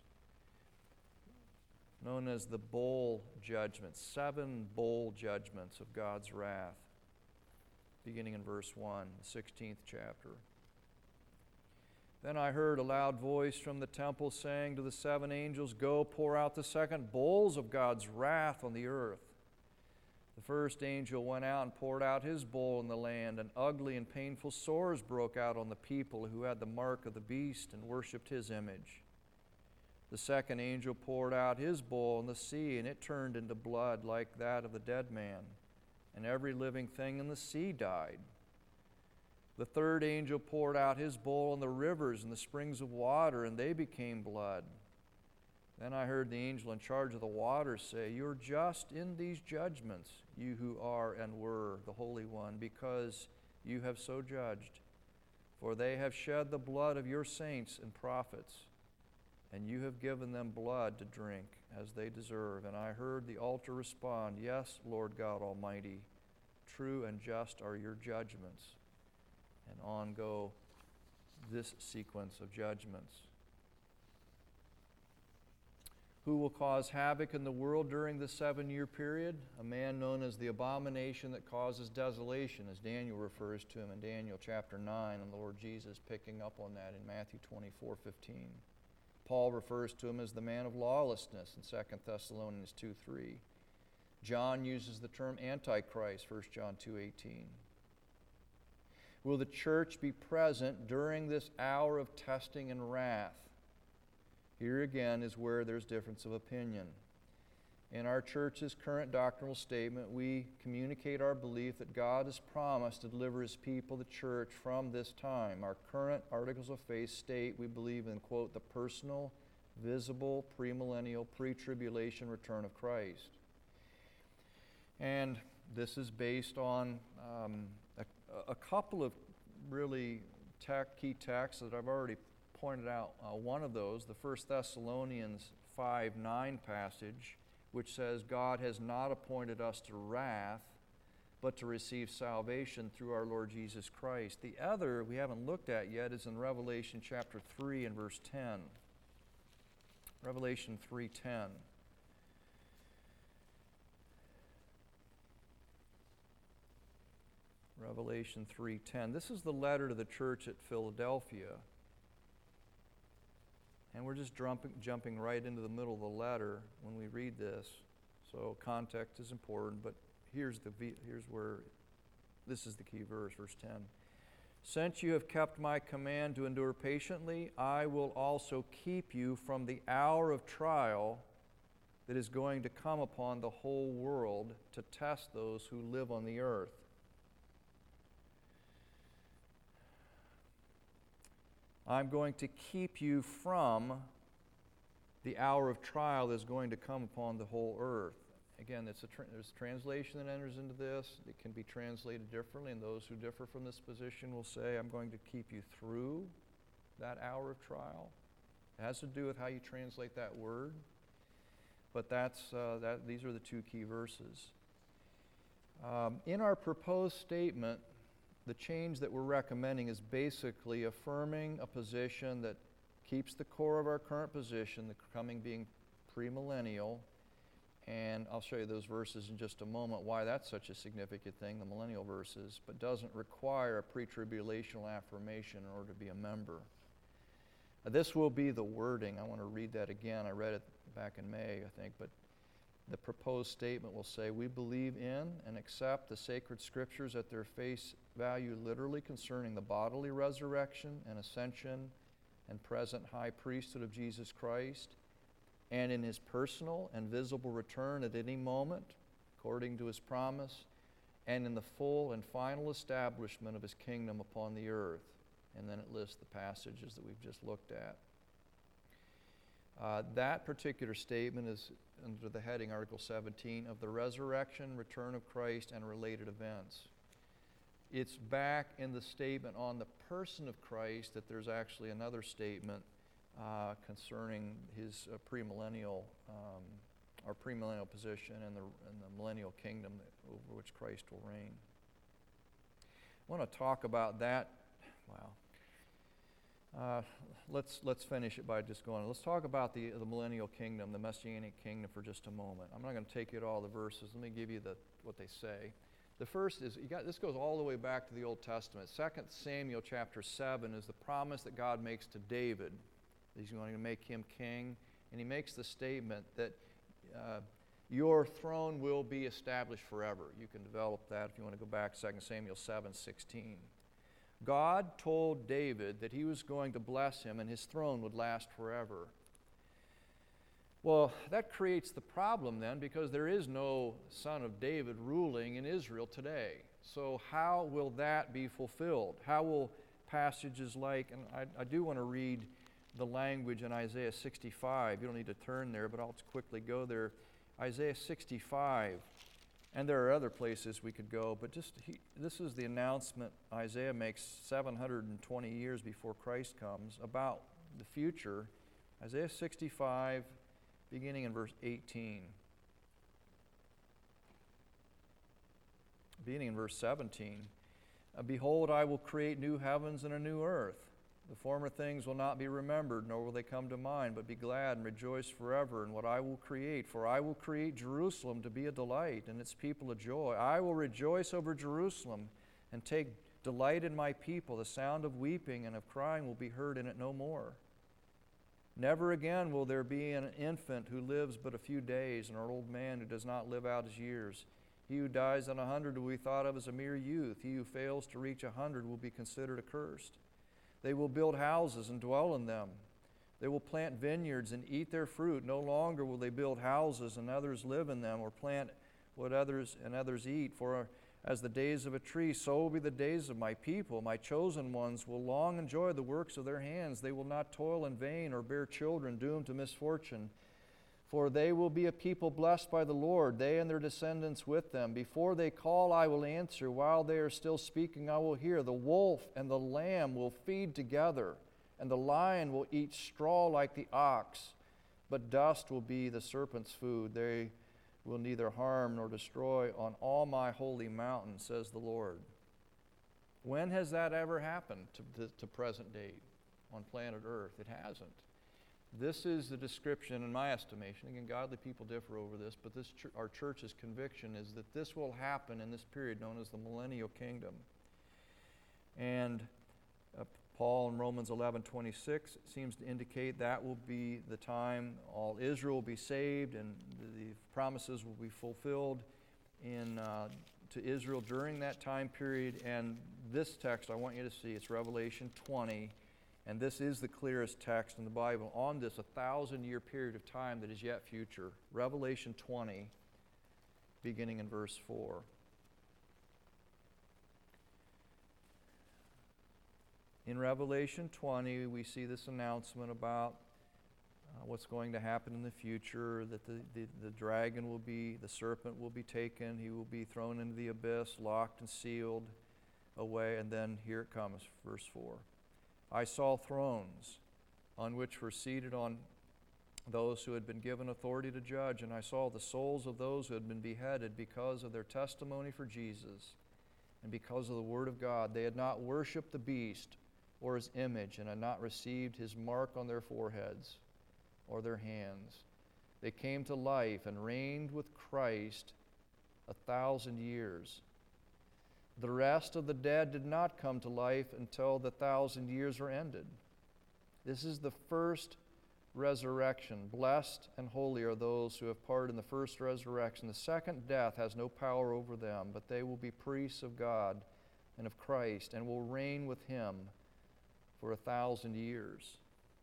known as the bowl judgments, seven bowl judgments of God's wrath, beginning in verse one, the sixteenth chapter. Then I heard a loud voice from the temple saying to the seven angels, "Go, pour out the second bowls of God's wrath on the earth." The first angel went out and poured out his bowl in the land, and ugly and painful sores broke out on the people who had the mark of the beast and worshipped his image. The second angel poured out his bowl in the sea, and it turned into blood like that of the dead man, and every living thing in the sea died. The third angel poured out his bowl in the rivers and the springs of water, and they became blood. Then I heard the angel in charge of the waters say, "You are just in these judgments, you who are and were the Holy One, because you have so judged. For they have shed the blood of your saints and prophets, and you have given them blood to drink as they deserve." And I heard the altar respond, "Yes, Lord God Almighty, true and just are your judgments." And on go this sequence of judgments. Who will cause havoc in the world during the seven-year period? A man known as the abomination that causes desolation, as Daniel refers to him in Daniel chapter nine, and the Lord Jesus picking up on that in Matthew twenty-four fifteen. Paul refers to him as the man of lawlessness in Second Thessalonians two three. John uses the term Antichrist, First John two eighteen. Will the church be present during this hour of testing and wrath? Here again is where there's difference of opinion. In our church's current doctrinal statement, we communicate our belief that God has promised to deliver His people, the church, from this time. Our current articles of faith state we believe in, quote, the personal, visible, premillennial, pre-tribulation return of Christ. And this is based on um, a, a couple of really tech, key texts that I've already pointed out. Uh, one of those, the First Thessalonians five nine passage, which says, "God has not appointed us to wrath, but to receive salvation through our Lord Jesus Christ." The other we haven't looked at yet is in Revelation chapter three and verse ten. Revelation three ten. Revelation three ten. This is the letter to the church at Philadelphia. And we're just jumping, jumping right into the middle of the letter when we read this. So context is important, but here's the here's where this is the key verse, verse ten. "Since you have kept my command to endure patiently, I will also keep you from the hour of trial that is going to come upon the whole world to test those who live on the earth." I'm going to keep you from the hour of trial that is going to come upon the whole earth. Again, it's a tra- there's a translation that enters into this. It can be translated differently, and those who differ from this position will say, I'm going to keep you through that hour of trial. It has to do with how you translate that word. But that's uh, that. These are the two key verses. Um, in our proposed statement, the change that we're recommending is basically affirming a position that keeps the core of our current position, the coming being premillennial, and I'll show you those verses in just a moment, why that's such a significant thing, the millennial verses, but doesn't require a pre-tribulational affirmation in order to be a member. Now, this will be the wording. I want to read that again. I read it back in May, I think, but the proposed statement will say, "We believe in and accept the sacred scriptures at their face value literally concerning the bodily resurrection and ascension and present high priesthood of Jesus Christ, and in His personal and visible return at any moment, according to His promise, and in the full and final establishment of His kingdom upon the earth." And then it lists the passages that we've just looked at. Uh, that particular statement is under the heading, Article seventeen, of the resurrection, return of Christ, and related events. It's back in the statement on the person of Christ that there's actually another statement uh, concerning His uh, premillennial, um, our premillennial position and the, and the millennial kingdom that, over which Christ will reign. I want to talk about that. Wow. Uh, let's let's finish it by just going. Let's talk about the the millennial kingdom, the messianic kingdom, for just a moment. I'm not going to take you to all the verses. Let me give you the what they say. The first is you got this goes all the way back to the Old Testament. Second Samuel chapter seven is the promise that God makes to David. He's going to make him king, and He makes the statement that uh, your throne will be established forever. You can develop that if you want to go back. Second Samuel seven sixteen. God told David that He was going to bless him and his throne would last forever. Well, that creates the problem then, because there is no son of David ruling in Israel today. So how will that be fulfilled? How will passages like, and I, I do want to read the language in Isaiah sixty-five. You don't need to turn there, but I'll quickly go there. Isaiah sixty-five, and there are other places we could go, but just he, this is the announcement Isaiah makes seven hundred twenty years before Christ comes about the future. Isaiah sixty-five, beginning in verse eighteen. Beginning in verse seventeen. Behold, I will create new heavens and a new earth. The former things will not be remembered, nor will they come to mind, but be glad and rejoice forever in what I will create. For I will create Jerusalem to be a delight, and its people a joy. I will rejoice over Jerusalem and take delight in my people. The sound of weeping and of crying will be heard in it no more. Never again will there be an infant who lives but a few days, and an old man who does not live out his years. He who dies at a hundred will be thought of as a mere youth. He who fails to reach a hundred will be considered accursed. They will build houses and dwell in them. They will plant vineyards and eat their fruit. No longer will they build houses and others live in them, or plant what others and others eat. For as the days of a tree, so will be the days of my people. My chosen ones will long enjoy the works of their hands. They will not toil in vain or bear children doomed to misfortune. For they will be a people blessed by the Lord, they and their descendants with them. Before they call, I will answer. While they are still speaking, I will hear. The wolf and the lamb will feed together, and the lion will eat straw like the ox. But dust will be the serpent's food. They will neither harm nor destroy on all my holy mountain, says the Lord. When has that ever happened to, to, to present date on planet Earth? It hasn't. This is the description, in my estimation. Again, godly people differ over this, but this ch- our church's conviction is that this will happen in this period known as the millennial kingdom. And uh, Paul in Romans eleven twenty-six seems to indicate that will be the time all Israel will be saved, and the, the promises will be fulfilled in uh, to Israel during that time period. And this text I want you to see, it's Revelation twenty. And this is the clearest text in the Bible on this a thousand-year period of time that is yet future. Revelation twenty, beginning in verse four. In Revelation twenty, we see this announcement about uh, what's going to happen in the future, that the, the, the dragon will be, the serpent will be taken, he will be thrown into the abyss, locked and sealed away, and then here it comes, verse four. I saw thrones on which were seated on those who had been given authority to judge, and I saw the souls of those who had been beheaded because of their testimony for Jesus and because of the word of God. They had not worshipped the beast or his image, and had not received his mark on their foreheads or their hands. They came to life and reigned with Christ a thousand years. The rest of the dead did not come to life until the thousand years were ended. This is the first resurrection. Blessed and holy are those who have part in the first resurrection. The second death has no power over them, but they will be priests of God and of Christ, and will reign with him for a thousand years.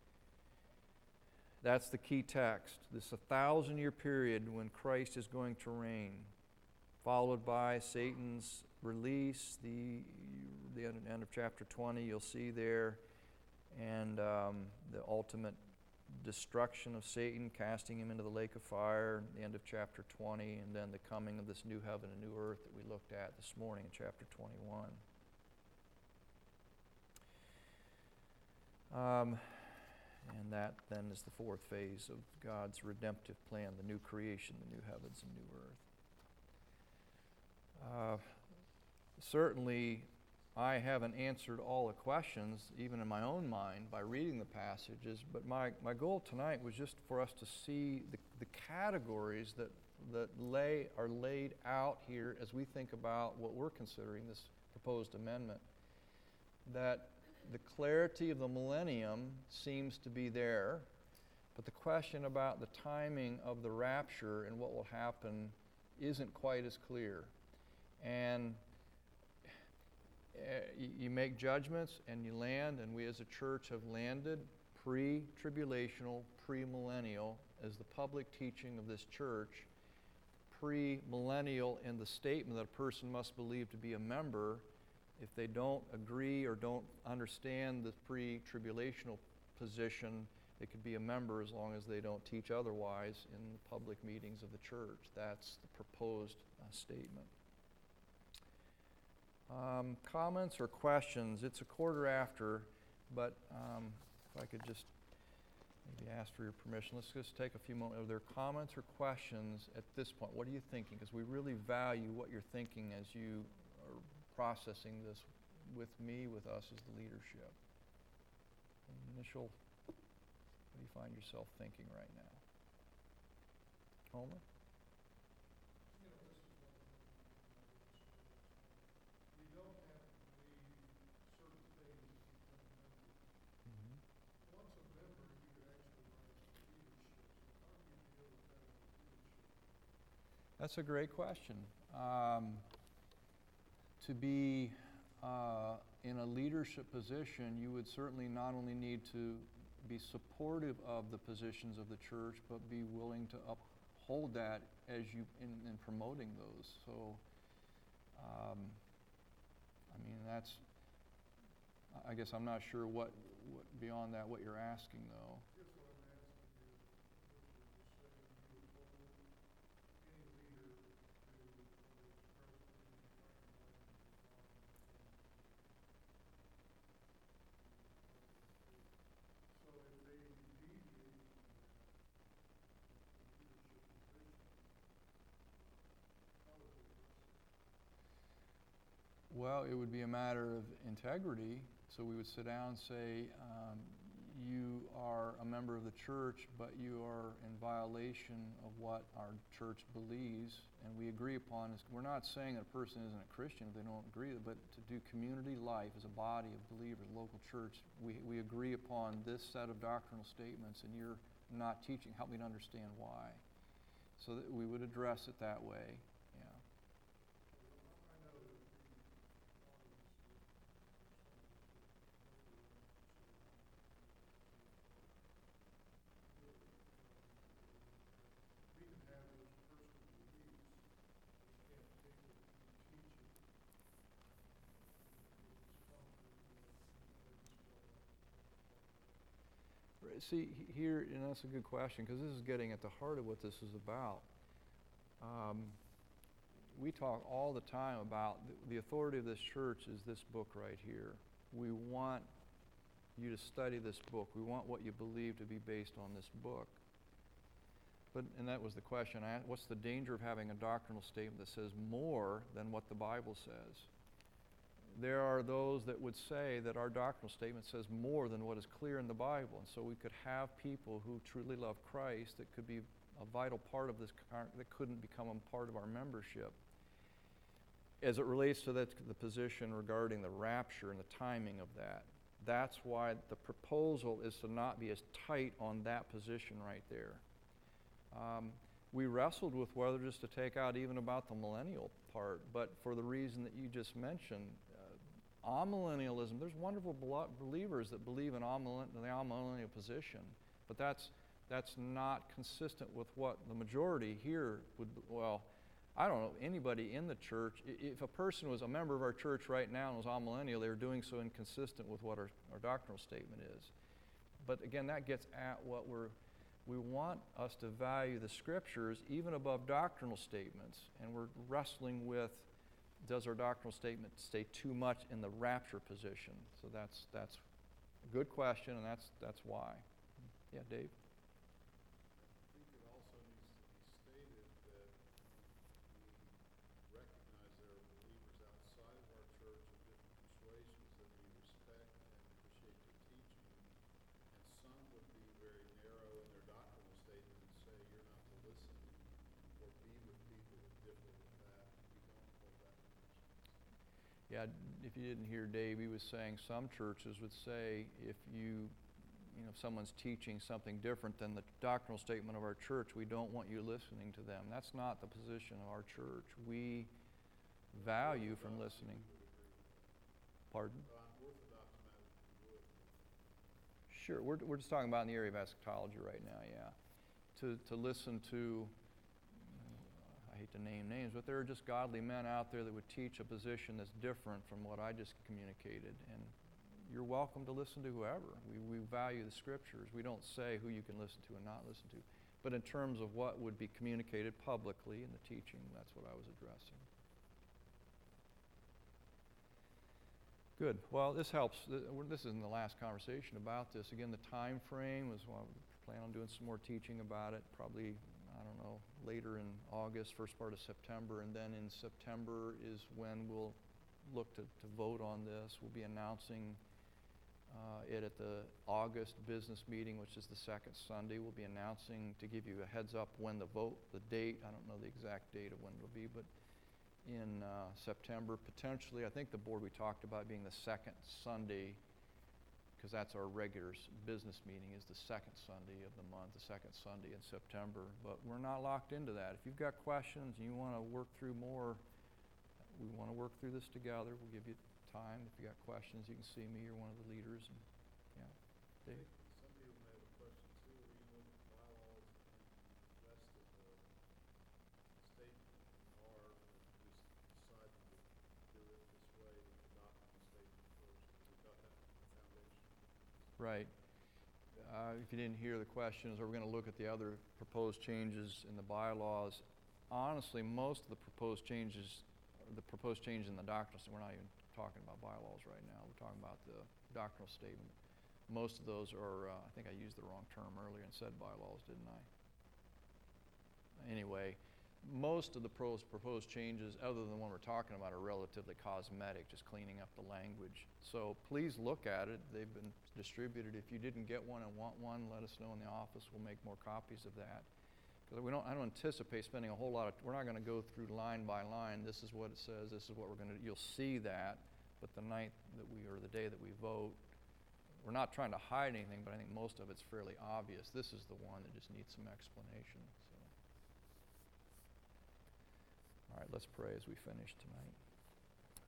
That's the key text. This a thousand-year period when Christ is going to reign, followed by Satan's release, the, the end of chapter twenty, you'll see there, and um, the ultimate destruction of Satan, casting him into the lake of fire, the end of chapter twenty, and then the coming of this new heaven and new earth that we looked at this morning in chapter twenty-one. Um, and that then is the fourth phase of God's redemptive plan, the new creation, the new heavens and new earth. Uh, certainly, I haven't answered all the questions, even in my own mind, by reading the passages, but my, my goal tonight was just for us to see the, the categories that, that lay, are laid out here as we think about what we're considering this proposed amendment. That the clarity of the millennium seems to be there, but the question about the timing of the rapture and what will happen isn't quite as clear. And uh, you, you make judgments and you land, and we as a church have landed pre-tribulational, pre-millennial as the public teaching of this church, pre-millennial, in the statement that a person must believe to be a member. If they don't agree or don't understand the pre-tribulational position, they could be a member as long as they don't teach otherwise in the public meetings of the church. That's the proposed uh, statement. Um, comments or questions? It's a quarter after, but um, if I could just maybe ask for your permission. Let's just take a few moments. Are there comments or questions at this point? What are you thinking? Because we really value what you're thinking as you are processing this with me, with us as the leadership. Initial, what do you find yourself thinking right now? Homer? That's a great question. Um, to be uh, in a leadership position, you would certainly not only need to be supportive of the positions of the church, but be willing to uphold that as you in, in promoting those. So, um, I mean, that's. I guess I'm not sure what, what beyond that what you're asking though. Well, it would be a matter of integrity. So we would sit down and say, um, you are a member of the church, but you are in violation of what our church believes, and we agree upon this. We're not saying that a person isn't a Christian if they don't agree, but to do community life as a body of believers, local church, we, we agree upon this set of doctrinal statements, and you're not teaching. Help me to understand why. So that we would address it that way. See, here, and that's a good question, because this is getting at the heart of what this is about. Um, we talk all the time about the, the authority of this church is this book right here. We want you to study this book. We want what you believe to be based on this book. But, and that was the question I asked, what's the danger of having a doctrinal statement that says more than what the Bible says? There are those that would say that our doctrinal statement says more than what is clear in the Bible. And so we could have people who truly love Christ that could be a vital part of this, that couldn't become a part of our membership. As it relates to that, the position regarding the rapture and the timing of that, that's why the proposal is to not be as tight on that position right there. Um, we wrestled with whether just to take out even about the millennial part, but for the reason that you just mentioned, amillennialism, there's wonderful believers that believe in amillennial, the amillennial position, but that's that's not consistent with what the majority here would, well, I don't know, anybody in the church, if a person was a member of our church right now and was amillennial, they were doing so inconsistent with what our, our doctrinal statement is. But again, that gets at what we're, we want us to value the scriptures even above doctrinal statements, and we're wrestling with, does our doctrinal statement stay too much in the rapture position? So that's that's a good question, and that's that's why. Yeah, Dave? I think it also needs to be stated that we recognize there are believers outside of our church of different persuasions that we respect and appreciate their teaching, and some would be very narrow in their doctrinal statement and say you're not to listen or be with people who differ with that. We don't hold that. Yeah, if you didn't hear Dave, he was saying some churches would say if you, you know, if someone's teaching something different than the doctrinal statement of our church, we don't want you listening to them. That's not the position of our church. We value from listening. Pardon? Sure, we're, we're just talking about in the area of eschatology right now, yeah. to, to listen to, I hate to name names, but there are just godly men out there that would teach a position that's different from what I just communicated. And you're welcome to listen to whoever. We, we value the Scriptures. We don't say who you can listen to and not listen to. But in terms of what would be communicated publicly in the teaching, that's what I was addressing. Good. Well, this helps. This isn't the last conversation about this. Again, the time frame was, well, I plan on doing some more teaching about it, probably, I don't know, later in August, first part of September, and then in September is when we'll look to, to vote on this. We'll be announcing uh, it at the August business meeting, which is the second Sunday. We'll be announcing, to give you a heads up, when the vote, the date, I don't know the exact date of when it'll be, but in uh, September, potentially. I think the board we talked about being the second Sunday, because that's our regular business meeting, is the second Sunday of the month, the second Sunday in September. But we're not locked into that. If you've got questions and you want to work through more, we want to work through this together. We'll give you time. If you got questions, you can see me. You're one of the leaders. And, yeah, Dave. Some people may have a question too. Are you looking at bylaws and the rest of the statement, or just decide to do it this way with the document statement first? We've got that foundation. Right. Uh, if you didn't hear the questions, are we going to look at the other proposed changes in the bylaws? Honestly, most of the proposed changes, the proposed change in the doctrinal statement, we're not even talking about bylaws right now. We're talking about the doctrinal statement. Most of those are, uh, I think I used the wrong term earlier and said bylaws, didn't I? Anyway, most of the pros, proposed changes, other than the one we're talking about, are relatively cosmetic, just cleaning up the language. So please look at it. They've been distributed. If you didn't get one and want one, let us know in the office. We'll make more copies of that. Because we don't, I don't anticipate spending a whole lot of, we're not going to go through line by line. This is what it says. This is what we're going to do. You'll see that. But the night that we, or the day that we vote, we're not trying to hide anything, but I think most of it's fairly obvious. This is the one that just needs some explanation. So. All right, let's pray as we finish tonight.